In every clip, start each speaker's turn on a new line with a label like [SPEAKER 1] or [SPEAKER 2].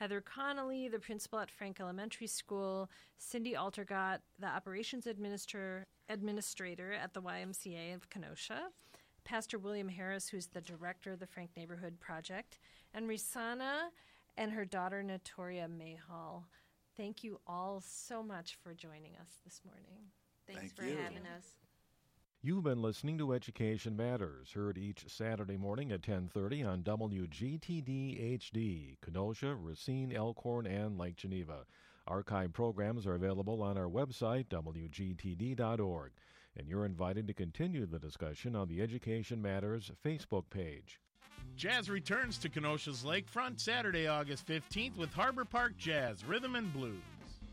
[SPEAKER 1] Heather Connolly, the principal at Frank Elementary School, Cindy Altergott, the operations administrator at the YMCA of Kenosha, Pastor William Harris, who's the director of the Frank Neighborhood Project, and Risana and her daughter, Natoria Mayhall. Thank you all so much for joining us this morning.
[SPEAKER 2] Thanks for having us.
[SPEAKER 3] You've been listening to Education Matters, heard each Saturday morning at 10:30 on WGTD HD, Kenosha, Racine, Elkhorn, and Lake Geneva. Archive programs are available on our website, WGTD.org, and you're invited to continue the discussion on the Education Matters Facebook page.
[SPEAKER 4] Jazz returns to Kenosha's lakefront Saturday, August 15th with Harbor Park Jazz, Rhythm and Blues.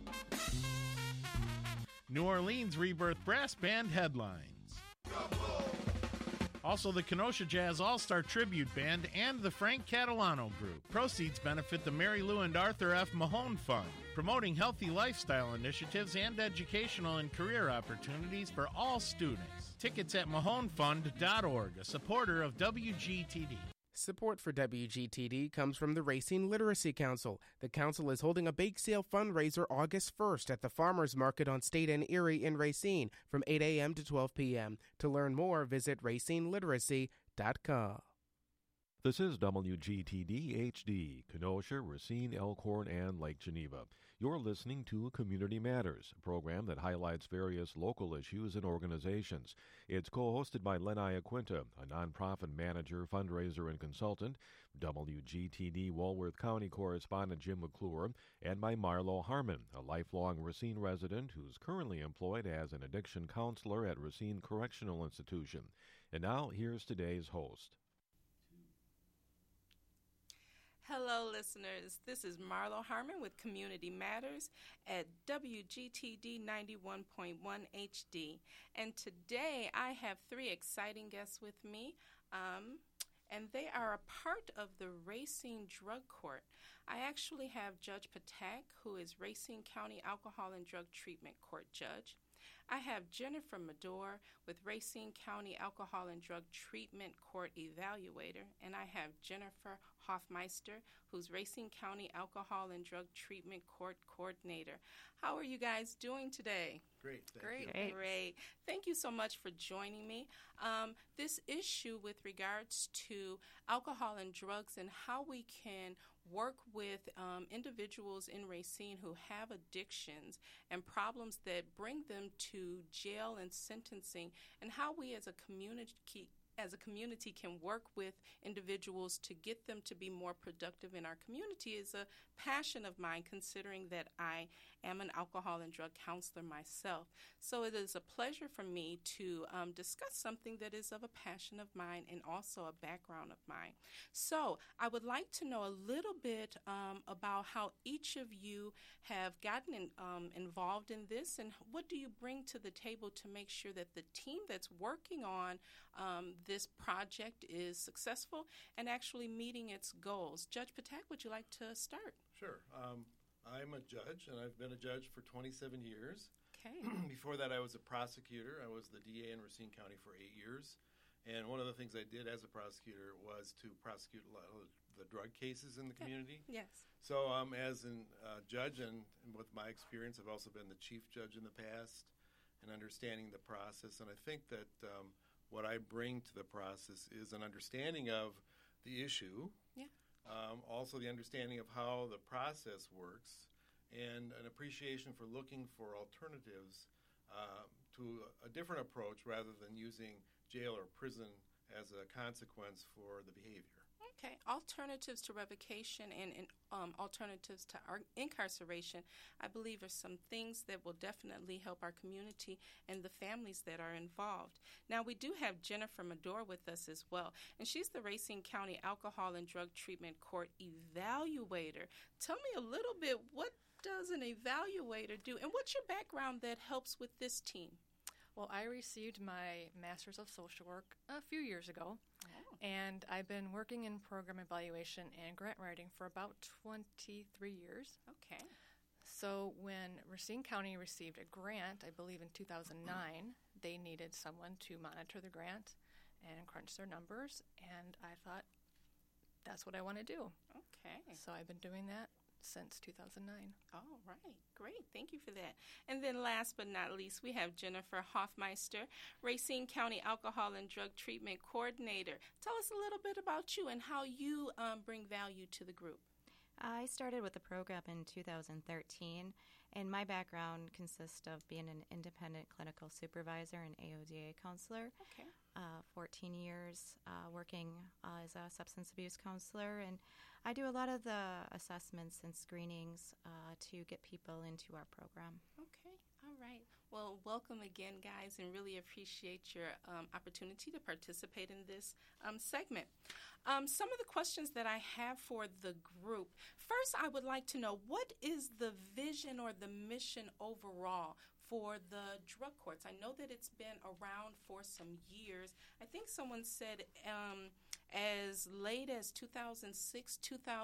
[SPEAKER 4] New Orleans Rebirth Brass Band headlines. Also, the Kenosha Jazz All-Star Tribute Band and the Frank Catalano Group. Proceeds benefit the Mary Lou and Arthur F. Mahone Fund, promoting healthy lifestyle initiatives and educational and career opportunities for all students. Tickets at mahonefund.org, a supporter of WGTD.
[SPEAKER 5] Support for WGTD comes from the Racine Literacy Council. The council is holding a bake sale fundraiser August 1st at the Farmers Market on State and Erie in Racine from 8 a.m. to 12 p.m. To learn more, visit racineliteracy.com.
[SPEAKER 3] This is WGTD HD, Kenosha, Racine, Elkhorn, and Lake Geneva. You're listening to Community Matters, a program that highlights various local issues and organizations. It's co-hosted by Len Iaquinta, a nonprofit manager, fundraiser, and consultant, WGTD Walworth County correspondent Jim McClure, and by Marlo Harmon, a lifelong Racine resident who's currently employed as an addiction counselor at Racine Correctional Institution. And now, here's today's host.
[SPEAKER 6] Hello, listeners. This is Marlo Harmon with Community Matters at WGTD 91.1 HD. And today I have three exciting guests with me, and they are a part of the Racine Drug Court. I actually have Judge Patak, who is Racine County Alcohol and Drug Treatment Court Judge. I have Jennifer Medore with Racine County Alcohol and Drug Treatment Court Evaluator, and I have Jennifer Hoffmeister, who's Racine County Alcohol and Drug Treatment Court Coordinator. How are you guys doing today?
[SPEAKER 4] Great.
[SPEAKER 6] Great. Thank you so much for joining me. This issue with regards to alcohol and drugs and how we can work with individuals in Racine who have addictions and problems that bring them to jail and sentencing, and how we as a community can work with individuals to get them to be more productive in our community is a passion of mine, considering that I am an alcohol and drug counselor myself. So it is a pleasure for me to discuss something that is of a passion of mine and also a background of mine. So I would like to know a little bit about how each of you have gotten involved in this, and what do you bring to the table to make sure that the team that's working on this project is successful and actually meeting its goals. Judge Patak, would you like to start?
[SPEAKER 7] Sure. I'm a judge, and I've been a judge for 27 years.
[SPEAKER 6] Okay.
[SPEAKER 7] Before that, I was a prosecutor. I was the DA in Racine County for 8 years. And one of the things I did as a prosecutor was to prosecute a lot of the drug cases in the community.
[SPEAKER 6] Yes.
[SPEAKER 7] So as a judge, and with my experience, I've also been the chief judge in the past and understanding the process. And I think that what I bring to the process is an understanding of the issue, also the understanding of how the process works, and an appreciation for looking for alternatives to a different approach rather than using jail or prison as a consequence for the behavior.
[SPEAKER 6] Okay. Alternatives to revocation and alternatives to incarceration, I believe, are some things that will definitely help our community and the families that are involved. Now, we do have Jennifer Medore with us as well, and she's the Racine County Alcohol and Drug Treatment Court Evaluator. Tell me a little bit, what does an evaluator do, and what's your background that helps with this team?
[SPEAKER 8] Well, I received my Master's of Social Work a few years ago, and I've been working in program evaluation and grant writing for about 23 years.
[SPEAKER 6] Okay.
[SPEAKER 8] So when Racine County received a grant, I believe in 2009, they needed someone to monitor the grant and crunch their numbers, and I thought, that's what I want to do.
[SPEAKER 6] Okay.
[SPEAKER 8] So I've been doing that since 2009.
[SPEAKER 6] Oh, right. Great. Thank you for that. And then last but not least, we have Jennifer Hoffmeister, Racine County Alcohol and Drug Treatment Coordinator. Tell us a little bit about you and how you bring value to the group.
[SPEAKER 2] I started with the program in 2013, and my background consists of being an independent clinical supervisor and AODA counselor.
[SPEAKER 6] Okay.
[SPEAKER 2] 14 years working as a substance abuse counselor, and I do a lot of the assessments and screenings to get people into our program.
[SPEAKER 6] Okay. All right. Well, welcome again, guys, and really appreciate your opportunity to participate in this segment. Some of the questions that I have for the group. First, I would like to know, what is the vision or the mission overall for the drug courts? I know that it's been around for some years. I think someone said as late as 2006,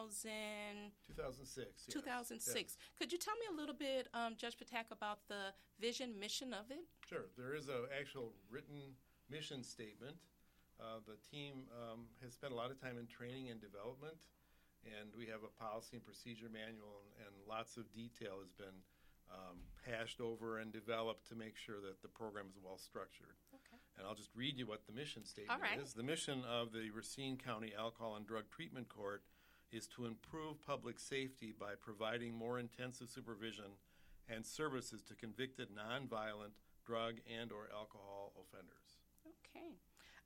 [SPEAKER 7] 2006. Yes.
[SPEAKER 6] 2006.
[SPEAKER 7] Yes.
[SPEAKER 6] Could you tell me a little bit, Judge Patak, about the vision, mission of it?
[SPEAKER 7] Sure. There is an actual written mission statement. The team has spent a lot of time in training and development, and we have a policy and procedure manual, and lots of detail has been hashed over and developed to make sure that the program is well structured.
[SPEAKER 6] Okay.
[SPEAKER 7] And I'll just read you what the mission statement
[SPEAKER 6] All right.
[SPEAKER 7] is. The mission of the Racine County Alcohol and Drug Treatment Court is to improve public safety by providing more intensive supervision and services to convicted nonviolent drug and or alcohol offenders.
[SPEAKER 6] Okay.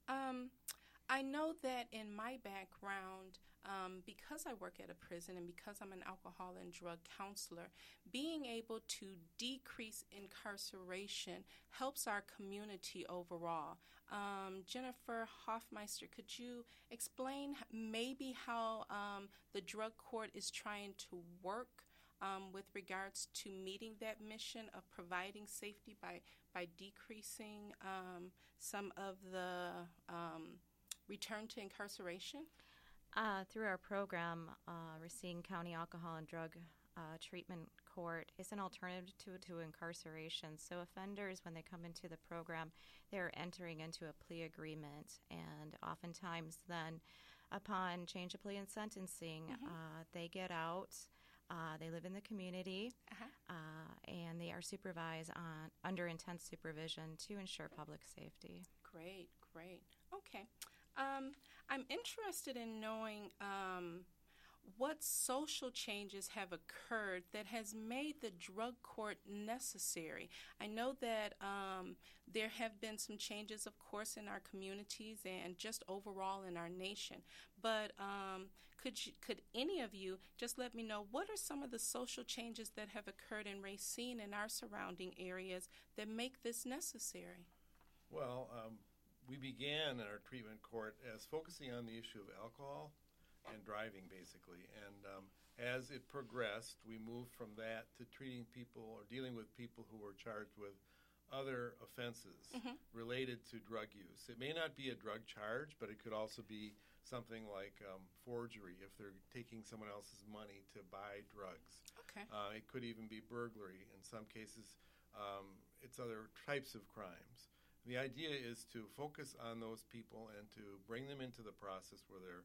[SPEAKER 6] I know that in my background, because I work at a prison and because I'm an alcohol and drug counselor, being able to decrease incarceration helps our community overall. Jennifer Hoffmeister, could you explain maybe how the drug court is trying to work with regards to meeting that mission of providing safety by decreasing some of the return to incarceration?
[SPEAKER 2] Through our program, Racine County Alcohol and Drug Treatment Court is an alternative to incarceration. So offenders, when they come into the program, they're entering into a plea agreement, and oftentimes then, upon change of plea and sentencing, they get out. They live in the community, and they are supervised under intense supervision to ensure public safety.
[SPEAKER 6] Great. Okay. I'm interested in knowing what social changes have occurred that has made the drug court necessary. I know that there have been some changes, of course, in our communities and just overall in our nation. But could any of you just let me know, what are some of the social changes that have occurred in Racine and our surrounding areas that make this necessary?
[SPEAKER 7] Well, we began our treatment court as focusing on the issue of alcohol and driving, basically. And as it progressed, we moved from that to treating people or dealing with people who were charged with other offenses related to drug use. It may not be a drug charge, but it could also be something like forgery if they're taking someone else's money to buy drugs.
[SPEAKER 6] Okay.
[SPEAKER 7] It could even be burglary. In some cases, it's other types of crimes. The idea is to focus on those people and to bring them into the process where they're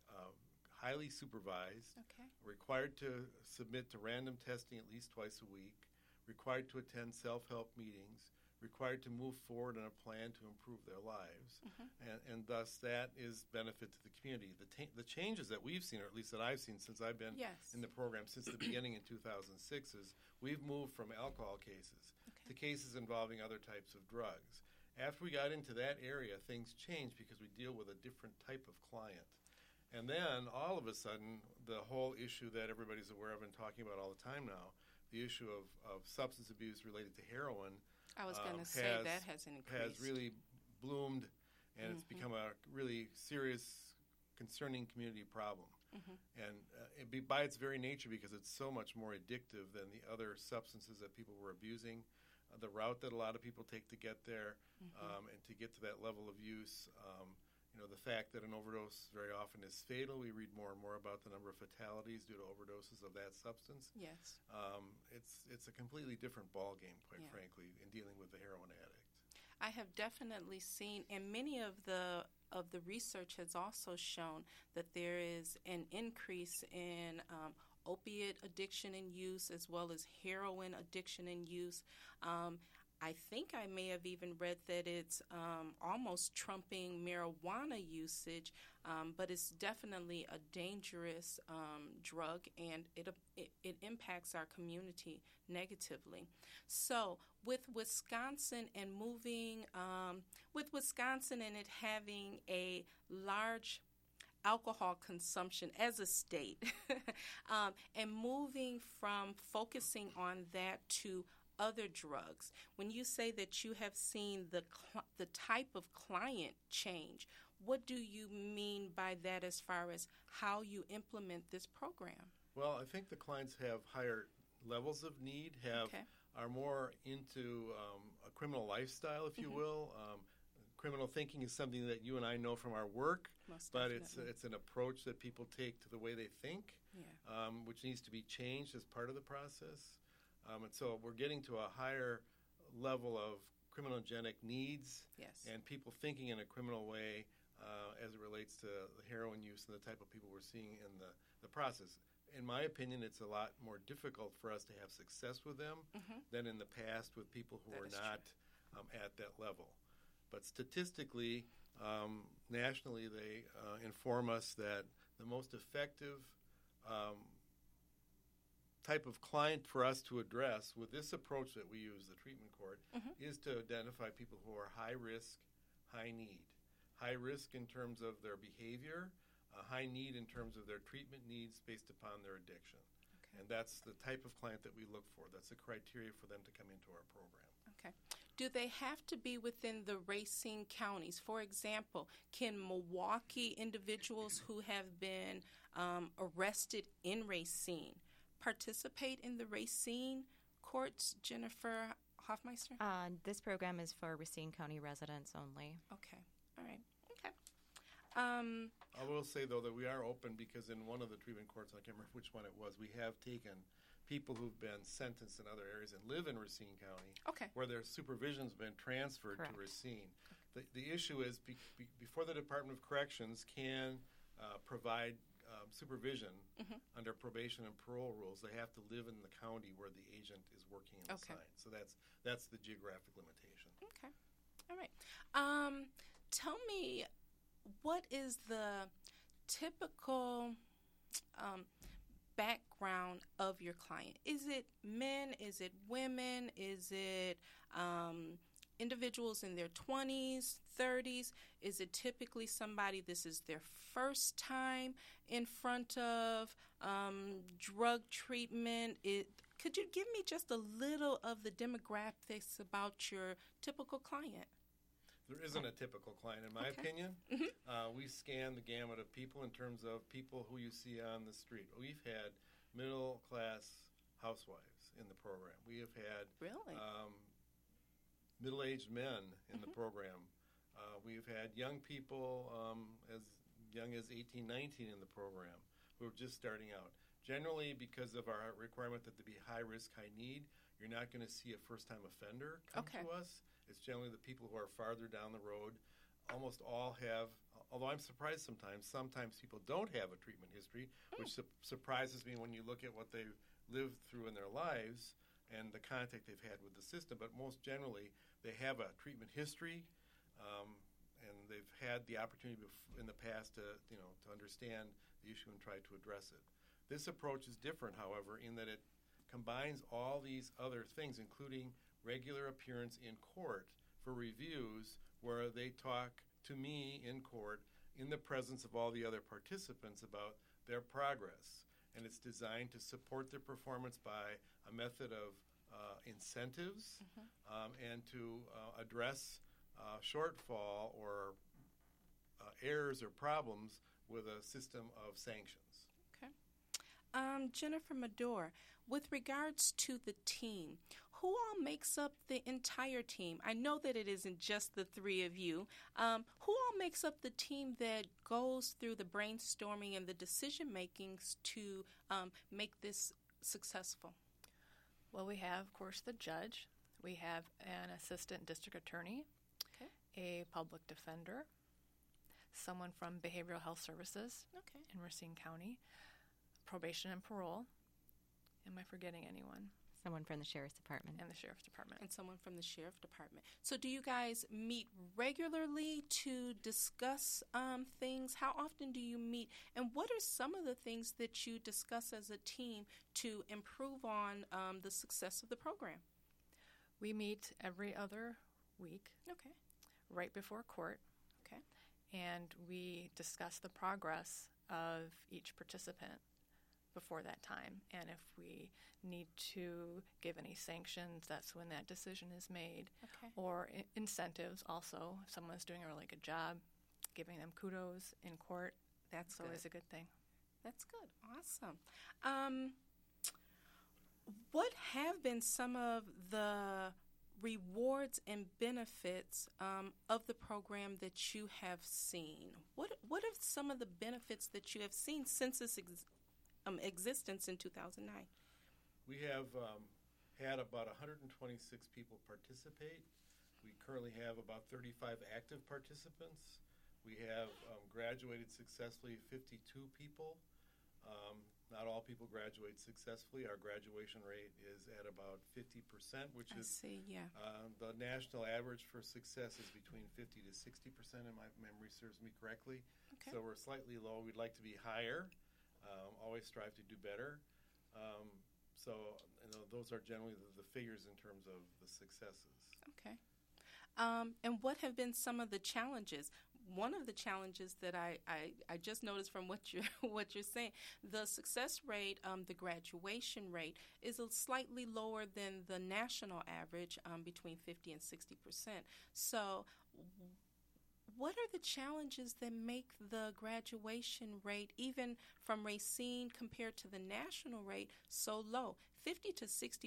[SPEAKER 7] highly supervised, required to submit to random testing at least twice a week, required to attend self-help meetings, required to move forward on a plan to improve their lives, and thus that is benefit to the community. The changes that we've seen, or at least that I've seen since I've been in the program since the beginning in 2006, is we've moved from alcohol cases to cases involving other types of drugs. After we got into that area, things changed because we deal with a different type of client. And then, all of a sudden, the whole issue that everybody's aware of and talking about all the time now, the issue of substance abuse related to heroin,
[SPEAKER 6] I was going to say that has increased.
[SPEAKER 7] Has really bloomed, and it's become a really serious, concerning community problem. And by its very nature, because it's so much more addictive than the other substances that people were abusing, the route that a lot of people take to get there, and to get to that level of use. The fact that an overdose very often is fatal. We read more and more about the number of fatalities due to overdoses of that substance.
[SPEAKER 6] Yes.
[SPEAKER 7] It's a completely different ballgame, quite frankly, in dealing with the heroin addict.
[SPEAKER 6] I have definitely seen, and many of the research has also shown that there is an increase in opiate addiction and use, as well as heroin addiction and use. I think I may have even read that it's almost trumping marijuana usage, but it's definitely a dangerous drug, and it impacts our community negatively. So with Wisconsin and it having a large alcohol consumption as a state, and moving from focusing on that to other drugs, when you say that you have seen the type of client change, what do you mean by that as far as how you implement this program?
[SPEAKER 7] Well, I think the clients have higher levels of need, are more into a criminal lifestyle, if you will. Criminal thinking is something that you and I know from our work, but it's an approach that people take to the way they think, which needs to be changed as part of the process. And so we're getting to a higher level of criminogenic needs and people thinking in a criminal way as it relates to the heroin use and the type of people we're seeing in the process. In my opinion, it's a lot more difficult for us to have success with them than in the past with people who are not at that level. But statistically, nationally, they inform us that the most effective type of client for us to address with this approach that we use, the treatment court, is to identify people who are high risk, high need. High risk in terms of their behavior, high need in terms of their treatment needs based upon their addiction. And that's the type of client that we look for. That's the criteria for them to come into our program.
[SPEAKER 6] Okay. Do they have to be within the Racine counties? For example, can Milwaukee individuals who have been arrested in Racine participate in the Racine courts, Jennifer Hoffmeister?
[SPEAKER 2] This program is for Racine County residents only.
[SPEAKER 6] Okay. All right. Okay.
[SPEAKER 7] I will say, though, that we are open because in one of the treatment courts, I can't remember which one it was, we have taken people who've been sentenced in other areas and live in Racine County, where their supervision's been transferred to Racine. The issue is before the Department of Corrections can provide supervision under probation and parole rules, they have to live in the county where the agent is working and assigned. So that's the geographic limitation.
[SPEAKER 6] Okay. All right. Tell me, what is the typical background of your client? Is it men? Is it women? Is it individuals in their 20s, 30s? Is it typically somebody, this is their first time in front of drug treatment? Could you give me just a little of the demographics about your typical client?
[SPEAKER 7] There isn't a typical client, in my opinion. We scan the gamut of people in terms of people who you see on the street. We've had middle-class housewives in the program. We have had middle-aged men in the program. We've had young people as young as 18, 19 in the program who are just starting out. Generally, because of our requirement that they be high risk, high need, you're not going to see a first-time offender come to us. It's generally the people who are farther down the road. Almost all have, although I'm surprised sometimes people don't have a treatment history, which surprises me when you look at what they've lived through in their lives and the contact they've had with the system. But most generally, they have a treatment history, and they've had the opportunity in the past to understand the issue and try to address it. This approach is different, however, in that it combines all these other things, including regular appearance in court for reviews where they talk to me in court in the presence of all the other participants about their progress. And it's designed to support their performance by a method of incentives and to address shortfall or errors or problems with a system of sanctions.
[SPEAKER 6] Okay. Jennifer Medore, with regards to the team, who all makes up the entire team? I know that it isn't just the three of you. Who all makes up the team that goes through the brainstorming and the decision-makings to make this successful?
[SPEAKER 8] Well, we have, of course, the judge. We have an assistant district attorney, a public defender, someone from Behavioral Health Services in Racine County. probation and parole. Am I forgetting anyone?
[SPEAKER 2] Someone from the Sheriff's Department.
[SPEAKER 8] And the Sheriff's Department.
[SPEAKER 6] And someone from the Sheriff Department. So do you guys meet regularly to discuss things? How often do you meet? And what are some of the things that you discuss as a team to improve on the success of the program?
[SPEAKER 8] We meet every other week.
[SPEAKER 6] Okay.
[SPEAKER 8] Right before court.
[SPEAKER 6] Okay.
[SPEAKER 8] And we discuss the progress of each participant before that time. And if we need to give any sanctions, that's when that decision is made.
[SPEAKER 6] Okay.
[SPEAKER 8] Or incentives also. If someone's doing a really good job, giving them kudos in court, that's always a good thing.
[SPEAKER 6] That's good. Awesome. What have been some of the rewards and benefits of the program that you have seen? What are some of the benefits that you have seen since its existence in 2009?
[SPEAKER 7] We have had about 126 people participate. We currently have about 35 active participants. We have graduated successfully 52 people. Not all people graduate successfully. Our graduation rate is at about 50%, which is the national average for success is between 50 to 60%, if my memory serves me correctly.
[SPEAKER 6] Okay.
[SPEAKER 7] So we're slightly low. We'd like to be higher. Always strive to do better. So those are generally the figures in terms of the successes.
[SPEAKER 6] Okay. And what have been some of the challenges? One of the challenges that I just noticed from what you're saying, the success rate, the graduation rate is slightly lower than the national average, between 50 and 60%. So what are the challenges that make the graduation rate, even from Racine compared to the national rate, so low? 50 to 60%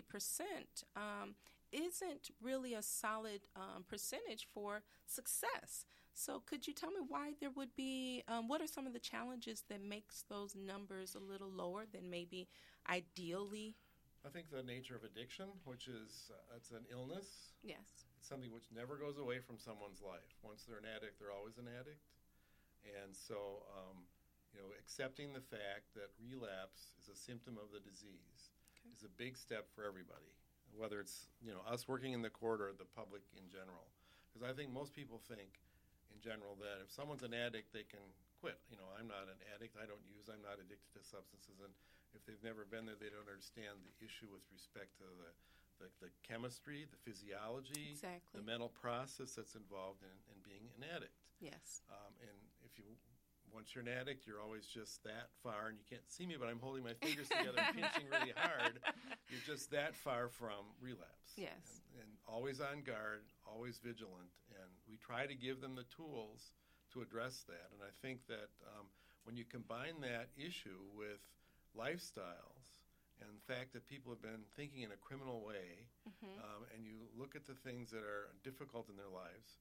[SPEAKER 6] isn't really a solid percentage for success. So could you tell me why there would be, what are some of the challenges that makes those numbers a little lower than maybe ideally?
[SPEAKER 7] I think the nature of addiction, which is it's an illness.
[SPEAKER 6] Yes.
[SPEAKER 7] It's something which never goes away from someone's life. Once they're an addict, they're always an addict. And so, accepting the fact that relapse is a symptom of the disease is a big step for everybody, whether it's, us working in the court or the public in general. Because I think most people think, in general, that if someone's an addict, they can quit. I'm not an addict. I don't use. I'm not addicted to substances. And if they've never been there, they don't understand the issue with respect to the chemistry, the physiology,
[SPEAKER 6] exactly.
[SPEAKER 7] the mental process that's involved in being an addict.
[SPEAKER 6] Yes.
[SPEAKER 7] And once you're an addict, you're always just that far, and you can't see me, but I'm holding my fingers together and pinching really hard. You're just that far from relapse.
[SPEAKER 6] Yes.
[SPEAKER 7] And always on guard, always vigilant, and we try to give them the tools to address that. And I think that when you combine that issue with lifestyles and the fact that people have been thinking in a criminal way, and you look at the things that are difficult in their lives,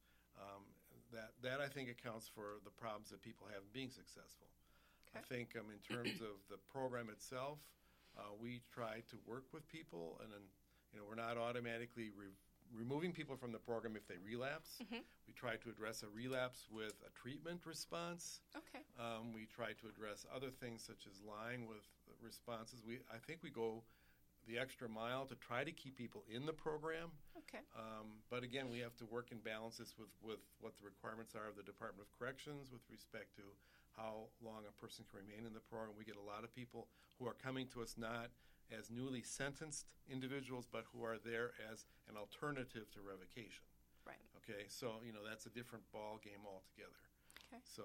[SPEAKER 7] that I think accounts for the problems that people have in being successful.
[SPEAKER 6] Okay.
[SPEAKER 7] I think in terms of the program itself, we try to work with people, and then we're not automatically removing people from the program if they relapse. We try to address a relapse with a treatment response.
[SPEAKER 6] Okay.
[SPEAKER 7] We try to address other things such as lying with responses. I think we go the extra mile to try to keep people in the program.
[SPEAKER 6] Okay.
[SPEAKER 7] But again, we have to work in balances with what the requirements are of the Department of Corrections with respect to how long a person can remain in the program. We get a lot of people who are coming to us not as newly sentenced individuals, but who are there as an alternative to revocation.
[SPEAKER 6] Right.
[SPEAKER 7] Okay, so that's a different ball game altogether.
[SPEAKER 6] Okay.
[SPEAKER 7] So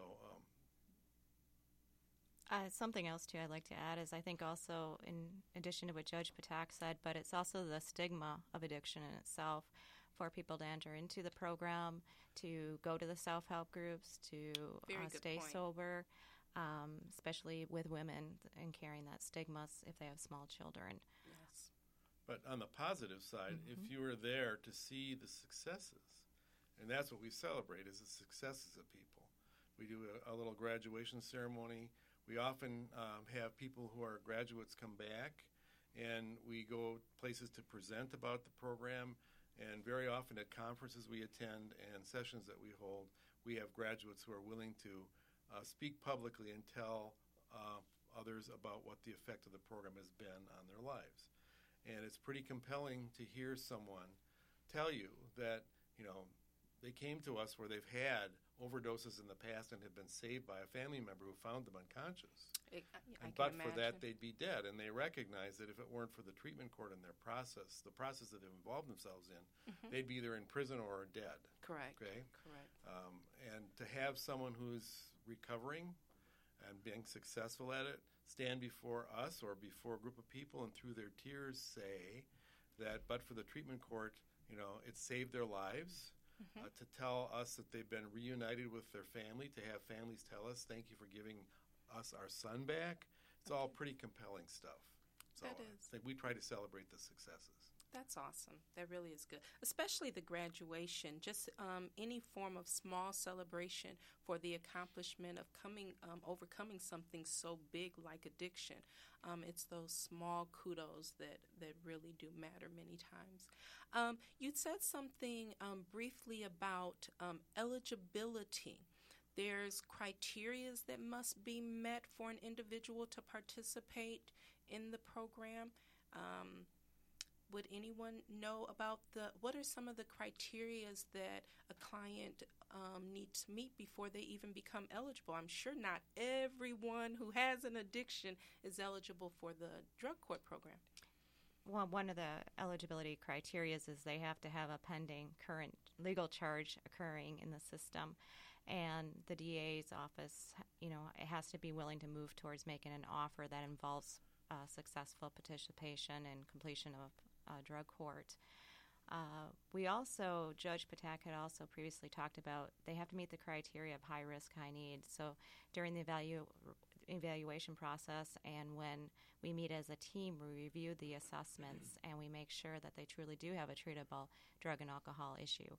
[SPEAKER 2] something else too I'd like to add is I think also in addition to what Judge Patak said, but it's also the stigma of addiction in itself for people to enter into the program, to go to the self-help groups, to stay sober, especially with women and carrying that stigma if they have small children.
[SPEAKER 6] Yes.
[SPEAKER 7] But on the positive side, if you are there to see the successes, and that's what we celebrate is the successes of people. We do a little graduation ceremony. We often have people who are graduates come back, and we go places to present about the program. And very often at conferences we attend and sessions that we hold, we have graduates who are willing to speak publicly and tell others about what the effect of the program has been on their lives. And it's pretty compelling to hear someone tell you that, they came to us where they've had overdoses in the past and have been saved by a family member who found them unconscious. But for that, they'd be dead. And they recognize that if it weren't for the treatment court and their process, the process that they've involved themselves in, they'd be either in prison or dead.
[SPEAKER 6] Correct.
[SPEAKER 7] Okay?
[SPEAKER 6] Correct.
[SPEAKER 7] And to have someone who's recovering and being successful at it stand before us or before a group of people and through their tears say that but for the treatment court, it saved their lives. To tell us that they've been reunited with their family, to have families tell us, thank you for giving us our son back. It's all pretty compelling stuff. So
[SPEAKER 6] That is.
[SPEAKER 7] I think we try to celebrate the successes.
[SPEAKER 6] That's awesome. That really is good, especially the graduation. Just any form of small celebration for the accomplishment of overcoming something so big like addiction. It's those small kudos that really do matter many times. You said something briefly about eligibility. There's criteria that must be met for an individual to participate in the program. Would anyone know about what are some of the criteria that a client needs to meet before they even become eligible? I'm sure not everyone who has an addiction is eligible for the drug court program.
[SPEAKER 2] Well, one of the eligibility criteria is they have to have a pending current legal charge occurring in the system. And the DA's office, it has to be willing to move towards making an offer that involves successful participation and completion of drug court. We also, Judge Patak had also previously talked about they have to meet the criteria of high risk, high need. So during the evaluation process and when we meet as a team, we review the assessments and we make sure that they truly do have a treatable drug and alcohol issue.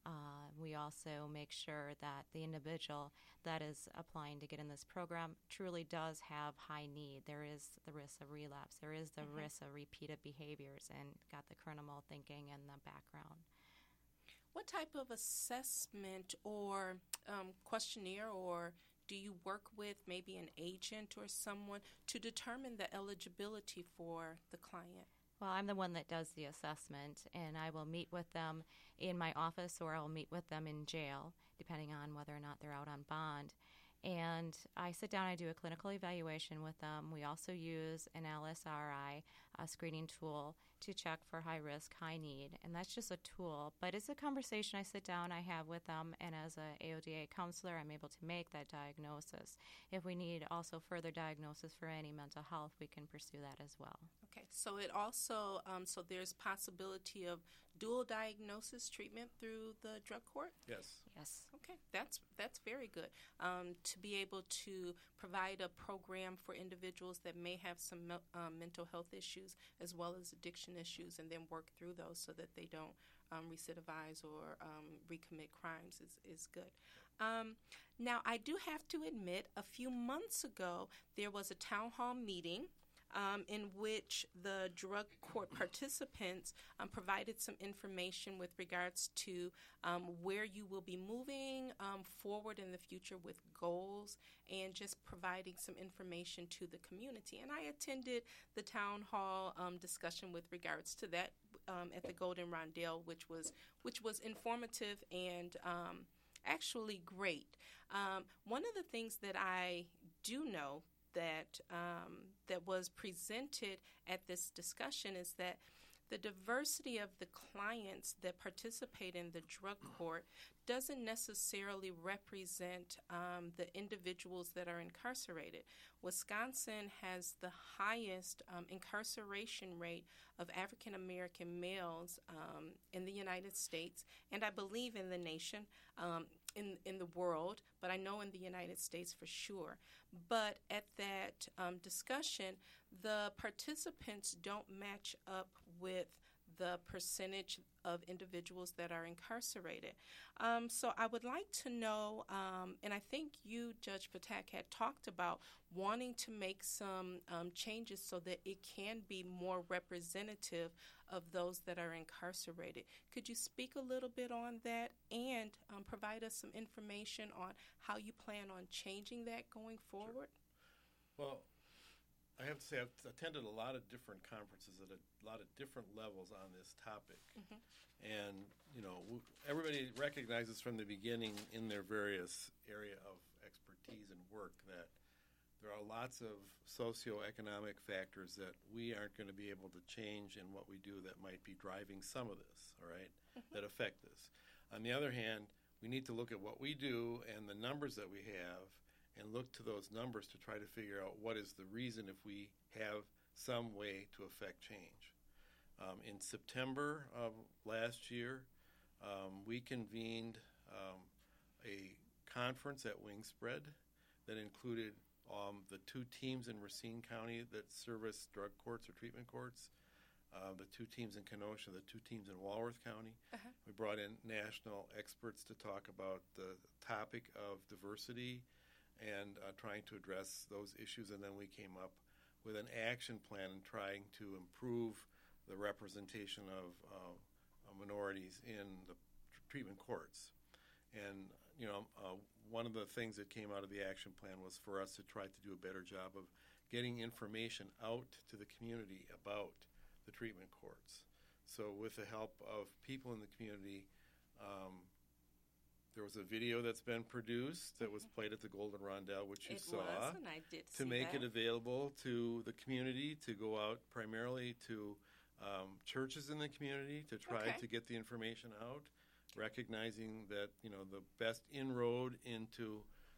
[SPEAKER 2] We also make sure that the individual that is applying to get in this program truly does have high need. There is the risk of relapse. There is the risk of repeated behaviors and got the criminal thinking in the background.
[SPEAKER 6] What type of assessment or questionnaire or do you work with maybe an agent or someone to determine the eligibility for the client?
[SPEAKER 2] Well, I'm the one that does the assessment, and I will meet with them in my office or I'll meet with them in jail, depending on whether or not they're out on bond. And I sit down, I do a clinical evaluation with them. We also use an LSRI screening tool to check for high risk, high need. And that's just a tool, but it's a conversation I sit down, I have with them. And as a AODA counselor, I'm able to make that diagnosis. If we need also further diagnosis for any mental health, we can pursue that as well.
[SPEAKER 6] Okay, so it also, so there's possibility of dual diagnosis treatment through the drug court?
[SPEAKER 7] Yes.
[SPEAKER 2] Yes.
[SPEAKER 6] Okay, that's very good. To be able to provide a program for individuals that may have some mental health issues as well as addiction issues, and then work through those so that they don't recidivize or recommit crimes is good. Now, I do have to admit, a few months ago, there was a town hall meeting in which the drug court participants provided some information with regards to where you will be moving forward in the future with goals and just providing some information to the community. And I attended the town hall discussion with regards to that at the Golden Rondelle, which was informative and actually great. One of the things that I do know that was presented at this discussion is that the diversity of the clients that participate in the drug court doesn't necessarily represent the individuals that are incarcerated. Wisconsin has the highest incarceration rate of African American males in the United States, and I believe in the nation, in the world, but I know in the United States for sure. But at that discussion, the participants don't match up with the percentage of individuals that are incarcerated. So I would like to know, and I think you, Judge Patak, had talked about wanting to make some changes so that it can be more representative of those that are incarcerated. Could you speak a little bit on that and provide us some information on how you plan on changing that going forward?
[SPEAKER 7] Sure. Well, I have to say I've attended a lot of different conferences at a lot of different levels on this topic. And, everybody recognizes from the beginning in their various area of expertise and work that there are lots of socioeconomic factors that we aren't going to be able to change in what we do that might be driving some of this, all right, that affect this. On the other hand, we need to look at what we do and the numbers that we have and look to those numbers to try to figure out what is the reason if we have some way to affect change. In September of last year, we convened a conference at Wingspread that included the two teams in Racine County that service drug courts or treatment courts, the two teams in Kenosha, the two teams in Walworth County. We brought in national experts to talk about the topic of diversity and trying to address those issues, and then we came up with an action plan in trying to improve the representation of minorities in the treatment courts. And, one of the things that came out of the action plan was for us to try to do a better job of getting information out to the community about the treatment courts. So with the help of people in the community, there was a video that's been produced that was played at the Golden Rondell, which you saw,
[SPEAKER 6] and I did
[SPEAKER 7] to
[SPEAKER 6] see
[SPEAKER 7] make
[SPEAKER 6] that.
[SPEAKER 7] it available to the community, to go out primarily to churches in the community to try to get the information out, recognizing that the best inroad into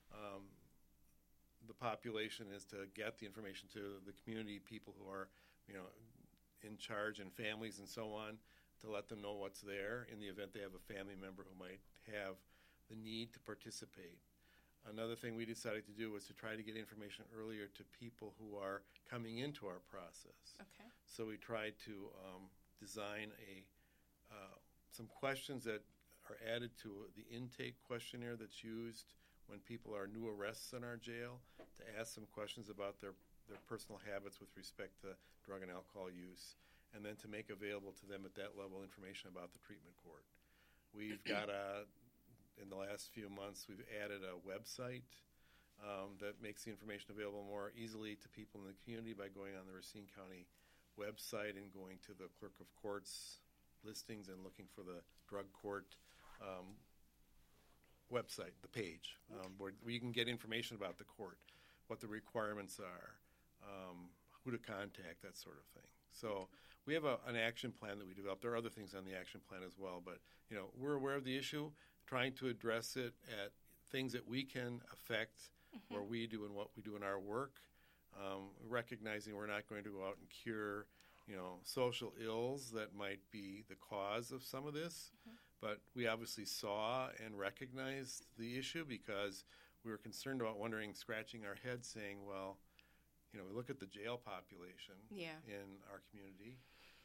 [SPEAKER 7] the population is to get the information to the community, people who are in charge and families and so on, to let them know what's there in the event they have a family member who might have the need to participate. Another thing we decided to do was to try to get information earlier to people who are coming into our process.
[SPEAKER 6] Okay.
[SPEAKER 7] So we tried to design some questions that are added to the intake questionnaire that's used when people are new arrests in our jail, to ask some questions about their personal habits with respect to drug and alcohol use, and then to make available to them at that level information about the treatment court. We've got in the last few months, we've added a website that makes the information available more easily to people in the community by going on the Racine County website and going to the Clerk of Courts listings and looking for the drug court website, the page, where you can get information about the court, what the requirements are, who to contact, that sort of thing. So we have an action plan that we developed. There are other things on the action plan as well, but we're aware of the issue, trying to address it at things that we can affect where we do and what we do in our work, recognizing we're not going to go out and cure social ills that might be the cause of some of this. But we obviously saw and recognized the issue because we were concerned about scratching our heads saying, well, we look at the jail population in our community.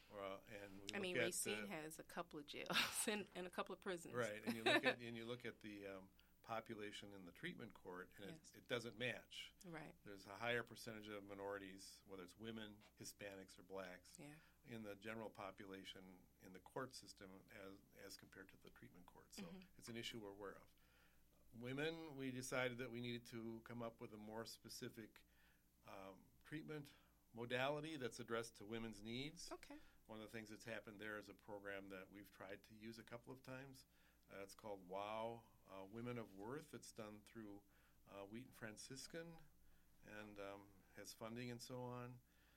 [SPEAKER 7] And we look at
[SPEAKER 6] Racine has a couple of jails and a couple of prisons.
[SPEAKER 7] Right, and you look at the population in the treatment court, and it doesn't match.
[SPEAKER 6] Right.
[SPEAKER 7] There's a higher percentage of minorities, whether it's women, Hispanics, or blacks, in the general population in the court system as compared to the treatment court. So it's an issue we're aware of. Women, we decided that we needed to come up with a more specific treatment modality that's addressed to women's needs.
[SPEAKER 6] Okay.
[SPEAKER 7] One of the things that's happened there is a program that we've tried to use a couple of times. It's called WOW, Women of Worth. It's done through Wheaton Franciscan and has funding and so on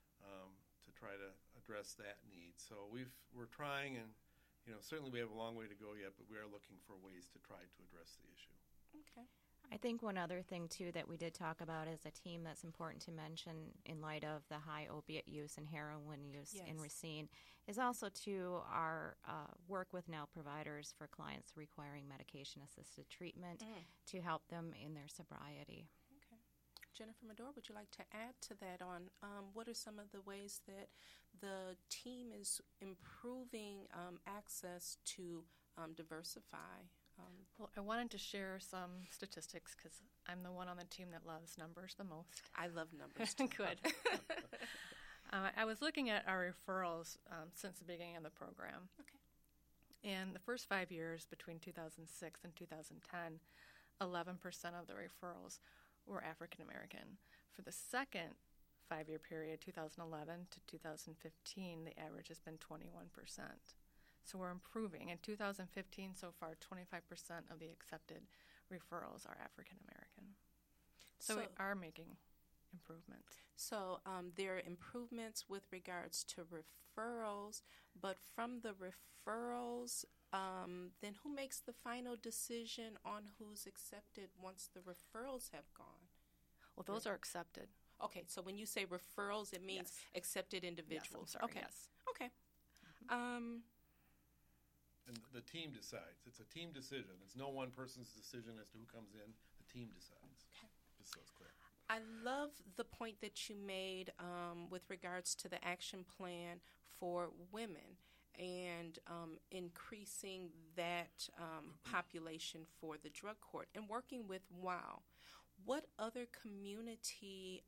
[SPEAKER 7] to try to address that need. So we're trying, and certainly we have a long way to go yet, but we are looking for ways to try to address the issue.
[SPEAKER 6] Okay.
[SPEAKER 2] I think one other thing, too, that we did talk about as a team that's important to mention in light of the high opiate use and heroin use in Racine is also to our work with now providers for clients requiring medication-assisted treatment to help them in their sobriety.
[SPEAKER 6] Okay. Jennifer Medore, would you like to add to that on what are some of the ways that the team is improving access to diversify?
[SPEAKER 8] Well, I wanted to share some statistics because I'm the one on the team that loves numbers the most.
[SPEAKER 6] I love numbers too.
[SPEAKER 8] Good. I was looking at our referrals since the beginning of the program.
[SPEAKER 6] Okay.
[SPEAKER 8] And the first 5 years, between 2006 and 2010, 11% of the referrals were African American. For the second 5-year period, 2011 to 2015, the average has been 21%. So we're improving. In 2015, so far, 25% of the accepted referrals are African American. So we are making improvements.
[SPEAKER 6] So there are improvements with regards to referrals, but from the referrals, then who makes the final decision on who's accepted once the referrals have gone?
[SPEAKER 8] Well, those are accepted.
[SPEAKER 6] Okay, so when you say referrals, it means accepted individuals.
[SPEAKER 8] Yes, I'm sorry,
[SPEAKER 6] okay.
[SPEAKER 8] yes.
[SPEAKER 6] Okay.
[SPEAKER 7] And the team decides. It's a team decision. It's no one person's decision as to who comes in. The team decides.
[SPEAKER 6] Okay.
[SPEAKER 7] Just so it's clear.
[SPEAKER 6] I love the point that you made with regards to the action plan for women and increasing that population for the drug court and working with WOW. What other community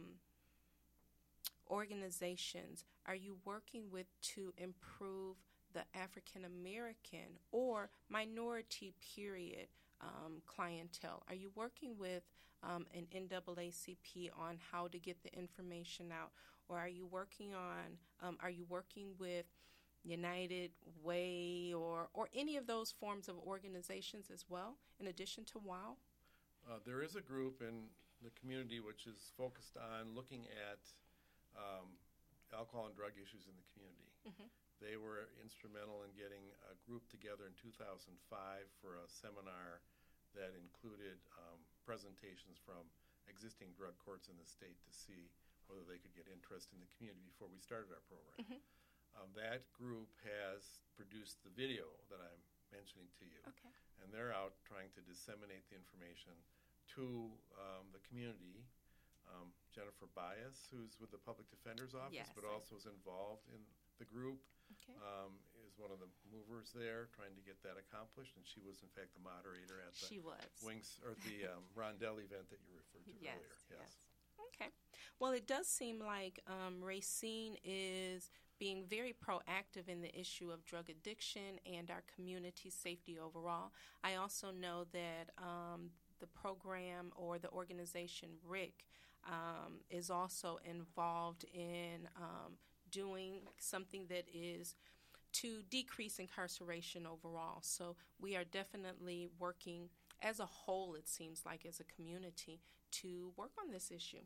[SPEAKER 6] organizations are you working with to improve the African American or minority period clientele? Are you working with an NAACP on how to get the information out, or are you working with United Way or any of those forms of organizations as well, in addition to WOW?
[SPEAKER 7] There is a group in the community which is focused on looking at alcohol and drug issues in the community.
[SPEAKER 6] Mm-hmm.
[SPEAKER 7] They were instrumental in getting a group together in 2005 for a seminar that included presentations from existing drug courts in the state to see whether they could get interest in the community before we started our program.
[SPEAKER 6] Mm-hmm.
[SPEAKER 7] That group has produced the video that I'm mentioning to you.
[SPEAKER 6] Okay.
[SPEAKER 7] And they're out trying to disseminate the information to the community. Jennifer Bias, who's with the Public Defender's Office,
[SPEAKER 6] Yes,
[SPEAKER 7] but also is involved in the group,
[SPEAKER 6] Okay.
[SPEAKER 7] is one of the movers there trying to get that accomplished. And she was, in fact, the moderator at the
[SPEAKER 6] She was.
[SPEAKER 7] Wings or the Rondell event that you referred to
[SPEAKER 6] Yes,
[SPEAKER 7] earlier.
[SPEAKER 6] yes. Okay. Well, it does seem like Racine is being very proactive in the issue of drug addiction and our community safety overall. I also know that the program or the organization RIC is also involved in doing something that is to decrease incarceration overall. So we are definitely working as a whole, it seems like, as a community to work on this issue.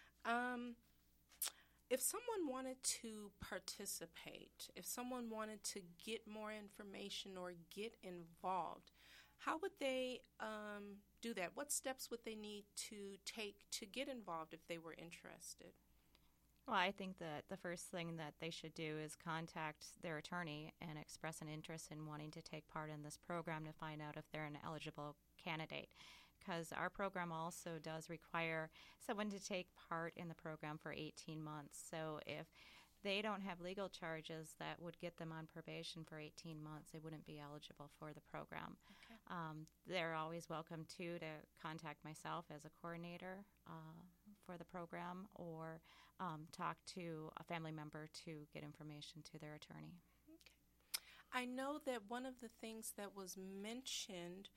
[SPEAKER 6] If someone wanted to participate, if someone wanted to get more information or get involved, how would they do that? What steps would they need to take to get involved if they were interested?
[SPEAKER 2] Well, I think that the first thing that they should do is contact their attorney and express an interest in wanting to take part in this program to find out if they're an eligible candidate. Because our program also does require someone to take part in the program for 18 months. So if they don't have legal charges that would get them on probation for 18 months, they wouldn't be eligible for the program.
[SPEAKER 6] Okay.
[SPEAKER 2] They're always welcome, too, to contact myself as a coordinator for the program or talk to a family member to get information to their attorney.
[SPEAKER 6] Okay. I know that one of the things that was mentioned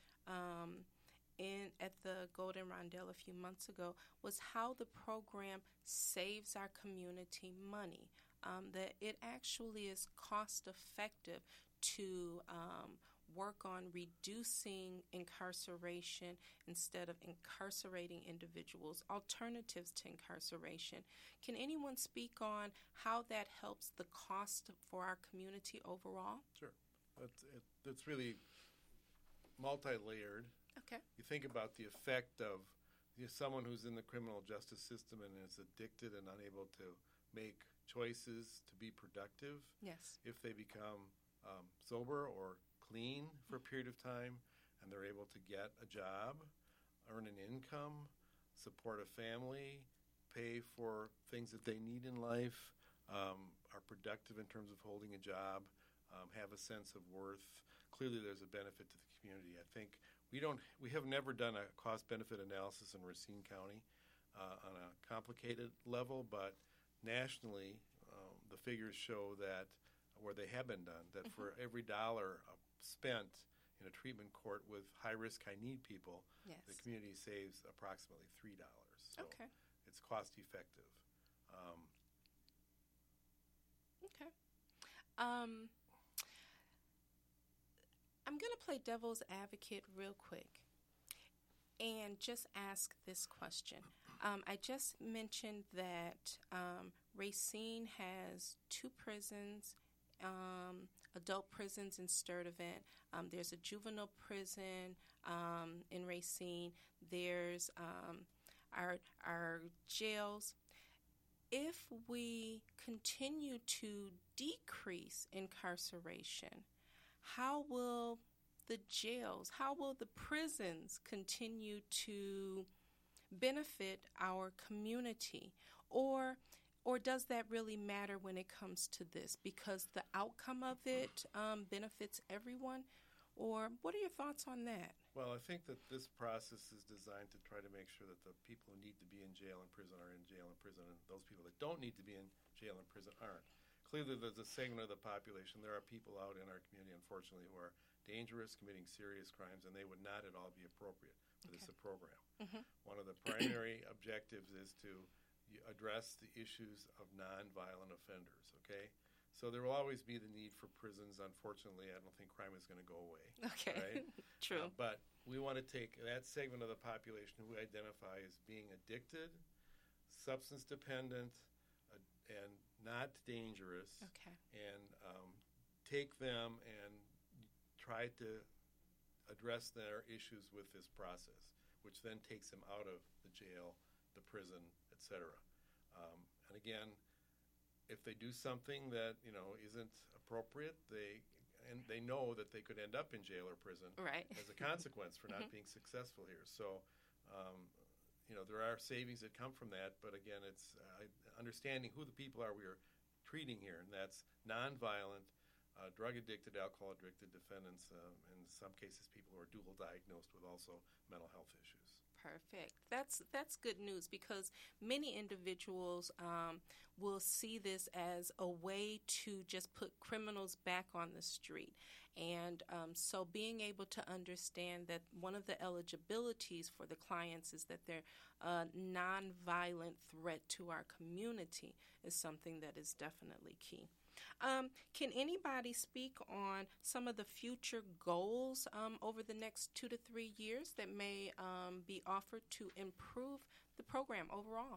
[SPEAKER 6] at the Golden Rondell a few months ago was how the program saves our community money, that it actually is cost effective to work on reducing incarceration instead of incarcerating individuals, alternatives to incarceration. Can anyone speak on how that helps the cost for our community overall?
[SPEAKER 7] Sure. That's really multi-layered.
[SPEAKER 6] Okay.
[SPEAKER 7] You think about the effect of someone who's in the criminal justice system and is addicted and unable to make choices to be productive.
[SPEAKER 6] Yes.
[SPEAKER 7] If they become sober or clean for a period of time and they're able to get a job, earn an income, support a family, pay for things that they need in life, are productive in terms of holding a job, have a sense of worth, clearly there's a benefit to the community. I think we have never done a cost-benefit analysis in Racine County on a complicated level, but nationally, the figures show that, where they have been done, that for every dollar spent in a treatment court with high-risk, high-need people,
[SPEAKER 6] Yes.
[SPEAKER 7] the community saves approximately $3. So
[SPEAKER 6] Okay.
[SPEAKER 7] it's cost-effective.
[SPEAKER 6] Okay. I'm going to play devil's advocate real quick and just ask this question. I just mentioned that Racine has 2 prisons, adult prisons in Sturtevant. There's a juvenile prison in Racine. There's our jails. If we continue to decrease incarceration, how will the jails, how will the prisons continue to benefit our community? Or does that really matter when it comes to this? Because the outcome of it benefits everyone? Or what are your thoughts on that?
[SPEAKER 7] Well, I think that this process is designed to try to make sure that the people who need to be in jail and prison are in jail and prison, and those people that don't need to be in jail and prison aren't. Clearly, there's a segment of the population. There are people out in our community, unfortunately, who are dangerous, committing serious crimes, and they would not at all be appropriate for this program. Mm-hmm. One of the primary objectives is to address the issues of nonviolent offenders, okay? So there will always be the need for prisons. Unfortunately, I don't think crime is going to go away.
[SPEAKER 6] Okay,
[SPEAKER 7] right?
[SPEAKER 6] True.
[SPEAKER 7] But we want to take that segment of the population who we identify as being addicted, substance dependent, and not dangerous,
[SPEAKER 6] okay,
[SPEAKER 7] and take them and try to address their issues with this process, which then takes them out of the jail, the prison, etc. And again, if they do something that isn't appropriate, they know that they could end up in jail or prison
[SPEAKER 6] right,
[SPEAKER 7] as a consequence for not being successful here. So, there are savings that come from that, but again, it's understanding who the people are we are treating here, and that's nonviolent, drug-addicted, alcohol-addicted defendants, in some cases people who are dual diagnosed with also mental health issues.
[SPEAKER 6] Perfect. That's good news, because many individuals will see this as a way to just put criminals back on the street. And so being able to understand that one of the eligibilities for the clients is that they're a nonviolent threat to our community is something that is definitely key. Can anybody speak on some of the future goals over the next 2 to 3 years that may be offered to improve the program overall?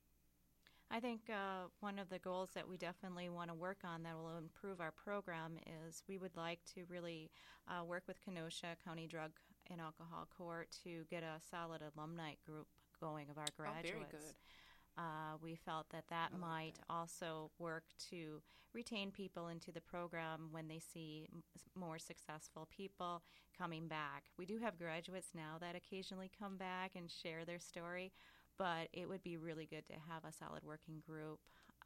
[SPEAKER 2] I think one of the goals that we definitely want to work on that will improve our program is we would like to really work with Kenosha County Drug and Alcohol Court to get a solid alumni group going of our graduates.
[SPEAKER 6] Oh, very good.
[SPEAKER 2] We felt that might also work to retain people into the program when they see more successful people coming back. We do have graduates now that occasionally come back and share their story, but it would be really good to have a solid working group.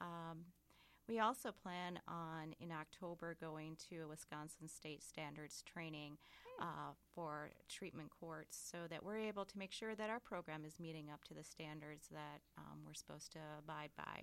[SPEAKER 2] We also plan on, in October, going to a Wisconsin State Standards training for treatment courts so that we're able to make sure that our program is meeting up to the standards that we're supposed to abide by.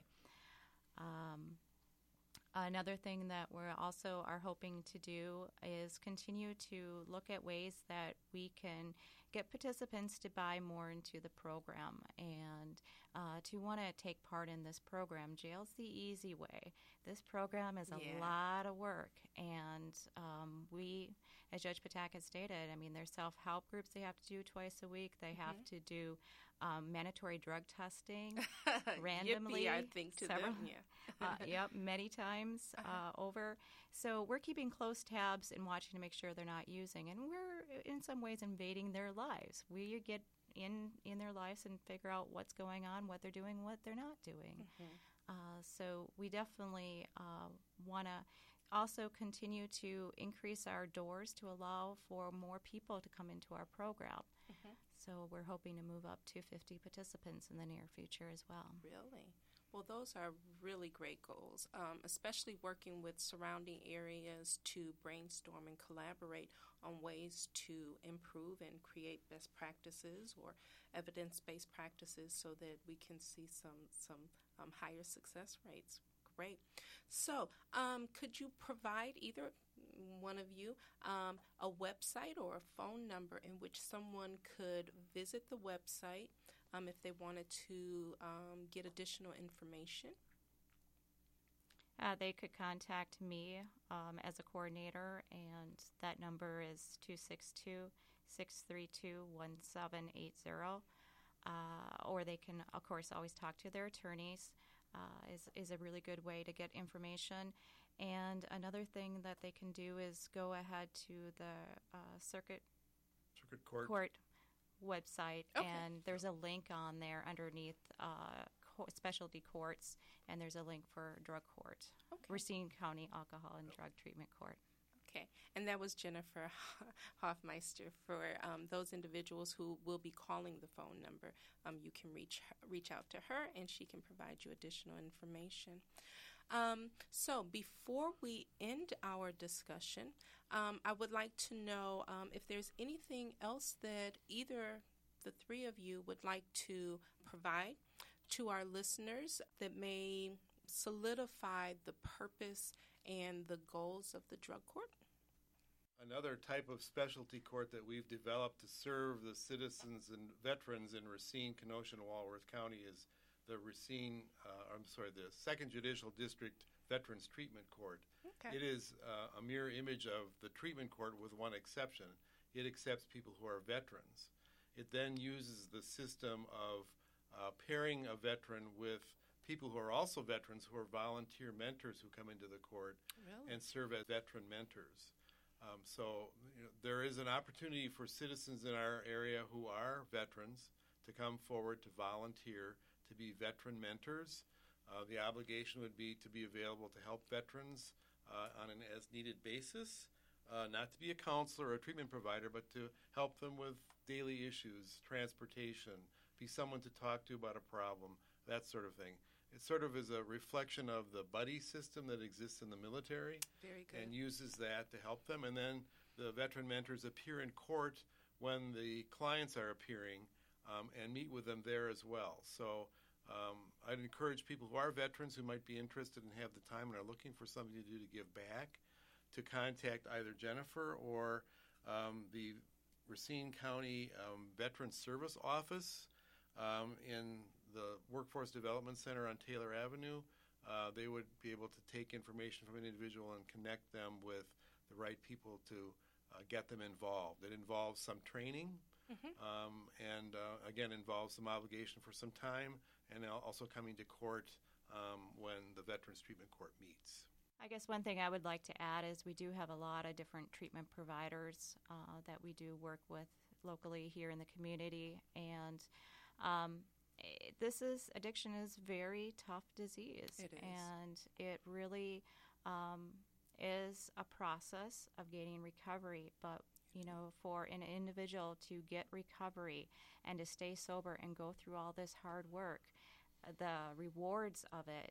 [SPEAKER 2] Another thing that we're also are hoping to do is continue to look at ways that we can get participants to buy more into the program and to want to take part in this program. Jail's the easy way. This program is a lot of work, and we, as Judge Patak has stated, there's self-help groups they have to do twice a week. They have to do mandatory drug testing randomly.
[SPEAKER 6] Yippee, I think to
[SPEAKER 2] several,
[SPEAKER 6] them,
[SPEAKER 2] many times over. So we're keeping close tabs and watching to make sure they're not using, and we're in some ways invading their lives. We get in their lives and figure out what's going on, what they're doing, what they're not doing. So we definitely want to also continue to increase our doors to allow for more people to come into our program. So we're hoping to move up to 50 participants in the near future as well.
[SPEAKER 6] Really? Well, those are really great goals, especially working with surrounding areas to brainstorm and collaborate on ways to improve and create best practices or evidence-based practices so that we can see some higher success rates. Great. So could you provide, either one of you, a website or a phone number in which someone could visit the website if they wanted to get additional information?
[SPEAKER 2] They could contact me as a coordinator, and that number is 262-632-1780. Or they can, of course, always talk to their attorneys. Is a really good way to get information. And another thing that they can do is go ahead to the Circuit Court website,
[SPEAKER 6] Okay.
[SPEAKER 2] and there's a link on there underneath specialty courts, and there's a link for drug court,
[SPEAKER 6] Okay.
[SPEAKER 2] Racine County Alcohol and Drug Treatment Court.
[SPEAKER 6] Okay, and that was Jennifer Hoffmeister. For those individuals who will be calling the phone number, you can reach out to her, and she can provide you additional information. So before we end our discussion, I would like to know if there's anything else that either the three of you would like to provide to our listeners that may solidify the purpose and the goals of the drug court.
[SPEAKER 7] Another type of specialty court that we've developed to serve the citizens and veterans in Racine, Kenosha, and Walworth County is the the Second Judicial District Veterans Treatment Court.
[SPEAKER 6] Okay.
[SPEAKER 7] It is a mirror image of the treatment court with one exception. It accepts people who are veterans. It then uses the system of pairing a veteran with people who are also veterans who are volunteer mentors who come into the court and serve as veteran mentors. So there is an opportunity for citizens in our area who are veterans to come forward to volunteer to be veteran mentors. The obligation would be to be available to help veterans on an as-needed basis, not to be a counselor or a treatment provider, but to help them with daily issues, transportation, be someone to talk to about a problem, that sort of thing. It sort of is a reflection of the buddy system that exists in the military.
[SPEAKER 6] Very good.
[SPEAKER 7] And uses that to help them. And then the veteran mentors appear in court when the clients are appearing and meet with them there as well. So I'd encourage people who are veterans who might be interested and have the time and are looking for something to do to give back to contact either Jennifer or the Racine County Veterans Service Office in the Workforce Development Center on Taylor Avenue. They would be able to take information from an individual and connect them with the right people to get them involved. It involves some training and, again, involves some obligation for some time and also coming to court when the Veterans Treatment Court meets.
[SPEAKER 2] I guess one thing I would like to add is we do have a lot of different treatment providers that we do work with locally here in the community, and addiction is very tough disease.
[SPEAKER 6] It is.
[SPEAKER 2] And it really is a process of gaining recovery. But, for an individual to get recovery and to stay sober and go through all this hard work, the rewards of it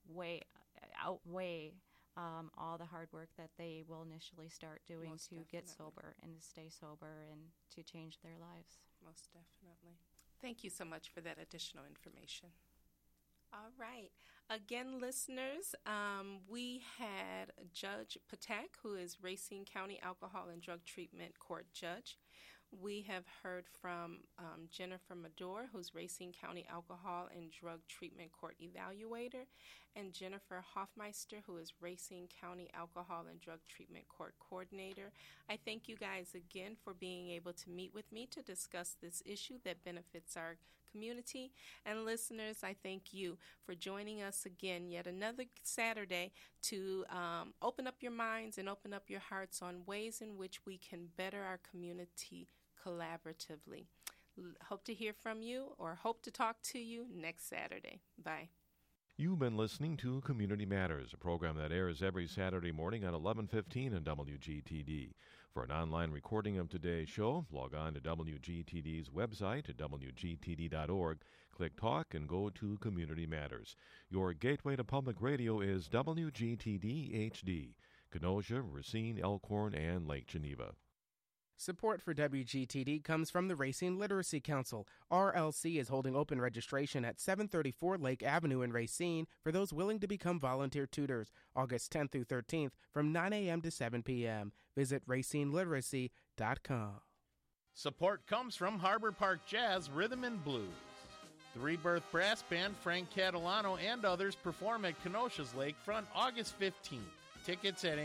[SPEAKER 2] outweigh all the hard work that they will initially start doing
[SPEAKER 6] Most
[SPEAKER 2] to get
[SPEAKER 6] definitely.
[SPEAKER 2] sober and to stay sober and to change their lives.
[SPEAKER 6] Most definitely. Thank you so much for that additional information. All right. Again, listeners, we had Judge Patak, who is Racine County Alcohol and Drug Treatment Court Judge. We have heard from Jennifer Medore, who's Racine County Alcohol and Drug Treatment Court Evaluator, and Jennifer Hoffmeister, who is Racine County Alcohol and Drug Treatment Court Coordinator. I thank you guys again for being able to meet with me to discuss this issue that benefits our community. And listeners, I thank you for joining us again yet another Saturday to open up your minds and open up your hearts on ways in which we can better our community collaboratively. Hope to hear from you or hope to talk to you next Saturday. Bye.
[SPEAKER 3] You've been listening to Community Matters, a program that airs every Saturday morning at 11:15 on WGTD. For an online recording of today's show, log on to WGTD's website at WGTD.org, click Talk, and go to Community Matters. Your gateway to public radio is WGTD HD, Kenosha, Racine, Elkhorn, and Lake Geneva.
[SPEAKER 5] Support for WGTD comes from the Racine Literacy Council. RLC is holding open registration at 734 Lake Avenue in Racine for those willing to become volunteer tutors, August 10th through 13th from 9 a.m. to 7 p.m. Visit racineliteracy.com.
[SPEAKER 4] Support comes from Harbor Park Jazz Rhythm and Blues. The Rebirth Brass Band, Frank Catalano, and others perform at Kenosha's Lakefront August 15th. Tickets at